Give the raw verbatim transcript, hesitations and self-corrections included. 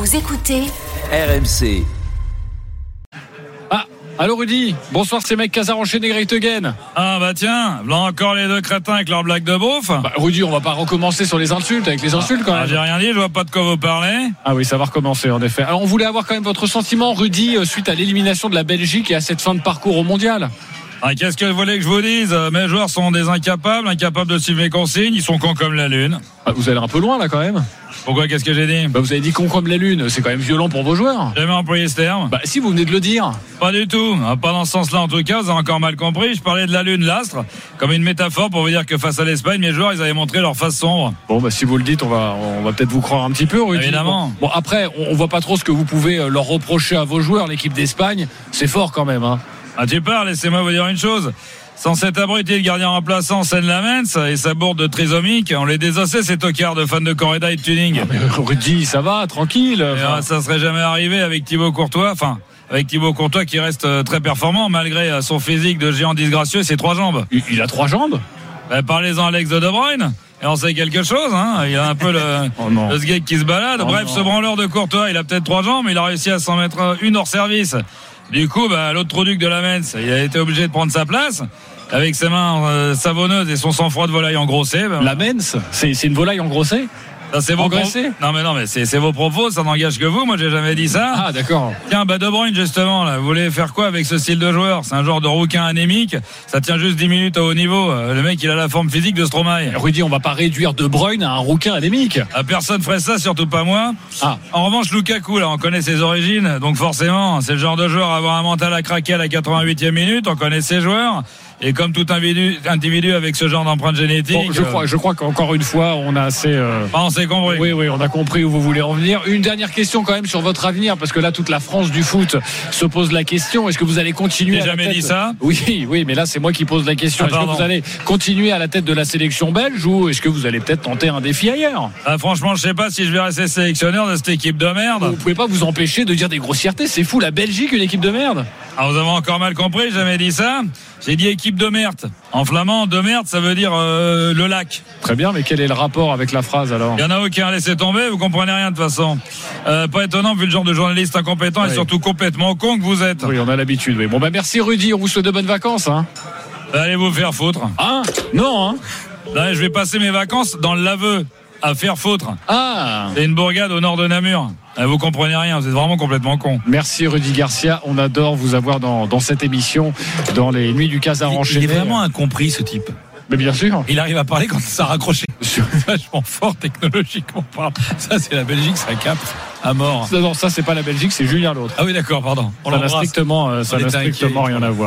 Vous écoutez R M C. Ah, allô Rudy, bonsoir, c'est mec Casar enchaîné Great Again. Ah bah tiens, là encore les deux crétins avec leur blague de beauf. Bah, Rudy, on va pas recommencer sur les insultes, avec les insultes quand même. Ah, j'ai rien dit, je vois pas de quoi vous parlez. Ah oui, ça va recommencer en effet. Alors on voulait avoir quand même votre sentiment, Rudy, suite à l'élimination de la Belgique et à cette fin de parcours au mondial. Ah, qu'est-ce que vous voulez que je vous dise? Mes joueurs sont des incapables, incapables de suivre mes consignes, ils sont cons comme la lune. Ah, vous allez un peu loin là quand même. Pourquoi, qu'est-ce que j'ai dit? Bah, vous avez dit con comme la lune, c'est quand même violent pour vos joueurs. J'ai jamais employé ce terme. Bah si, vous venez de le dire. Pas du tout, pas dans ce sens-là en tout cas, vous avez encore mal compris. Je parlais de la lune, l'astre, comme une métaphore pour vous dire que face à l'Espagne, mes joueurs, ils avaient montré leur face sombre. Bon bah si vous le dites, on va, on va peut-être vous croire un petit peu, Rudy. Évidemment. Bon, bon après, on, on voit pas trop ce que vous pouvez leur reprocher à vos joueurs. L'équipe d'Espagne, c'est fort quand même, hein. Ah tu parles, laissez-moi vous dire une chose. Sans cet abruti de gardien remplaçant Sen Lamens et sa bourde de trisomique, on les désossait ces tocards de fans de corrida et de tuning. Ah, mais Rudy, ça va, tranquille. Enfin... Et, ça serait jamais arrivé avec Thibaut Courtois, enfin avec Thibaut Courtois qui reste très performant malgré son physique de géant disgracieux et ses trois jambes. Il, il a trois jambes. Ben, parlez-en à Alex de De Bruyne. Et on sait quelque chose, hein. Il a un peu le, oh le sgeg qui se balade. Oh Bref, non. ce branleur de Courtois, il a peut-être trois jambes, mais il a réussi à s'en mettre une hors service. Du coup, bah, l'autre trou duc de Lamens, il a été obligé de prendre sa place. Avec ses mains euh, savonneuses et son sang-froid de volaille engrossé. Ben, Lamens, c'est, c'est une volaille engrossée. Ça, c'est vos engraissée. Pro... Non mais non mais c'est, c'est vos propos, ça n'engage que vous. Moi j'ai jamais dit ça. Ah d'accord. Tiens, bah De Bruyne justement là, vous voulez faire quoi avec ce style de joueur? C'est un genre de rouquin anémique. Ça tient juste dix minutes à haut niveau. Le mec il a la forme physique de Stromae. Rudy, on va pas réduire De Bruyne à un rouquin anémique. Ah, personne ferait ça, surtout pas moi. Ah. En revanche Lukaku là, on connaît ses origines, donc forcément c'est le genre de joueur à avoir un mental à craquer à la quatre-vingt-huitième minute. On connaît ses joueurs. Et comme tout individu, individu avec ce genre d'empreinte génétique. Bon, je crois, je crois qu'encore une fois, on a assez. Euh... Ah, on s'est compris. Oui, oui, on a compris où vous voulez en venir. Une dernière question quand même sur votre avenir, parce que là, toute la France du foot se pose la question. Est-ce que vous allez continuer? J'ai jamais tête... dit ça. Oui, oui, mais là, c'est moi qui pose la question. Ah, est-ce que vous allez continuer à la tête de la sélection belge ou est-ce que vous allez peut-être tenter un défi ailleurs? Ah, franchement, je sais pas si je vais rester sélectionneur de cette équipe de merde. Vous pouvez pas vous empêcher de dire des grossièretés. C'est fou, la Belgique, une équipe de merde. Ah, vous avez encore mal compris. J'ai jamais dit ça. J'ai dit équipe de merde. En flamand, de merde, ça veut dire euh, le lac. Très bien, mais quel est le rapport avec la phrase alors? Il y en a aucun, laissez tomber, vous comprenez rien de toute façon. Euh, pas étonnant vu le genre de journaliste incompétent oui. Et surtout complètement con que vous êtes. Oui, on a l'habitude. Oui. Bon bah merci Rudy, on vous souhaite de bonnes vacances. Hein. Allez vous faire foutre. Hein? Non, hein? Là, je vais passer mes vacances dans le Laveux, à faire foutre. Ah. C'est une bourgade au nord de Namur. Vous comprenez rien, vous êtes vraiment complètement con. Merci Rudy Garcia, on adore vous avoir dans, dans cette émission, dans les nuits du Casar enchaîné. Il est vraiment incompris ce type. Mais bien sûr. Il arrive à parler quand ça a raccroché. C'est vachement fort technologiquement. Ça c'est la Belgique, ça capte à mort. Non, ça c'est pas la Belgique, c'est Julien l'autre. Ah oui d'accord, pardon. On ça n'a strictement, ça n'a strictement rien à voir.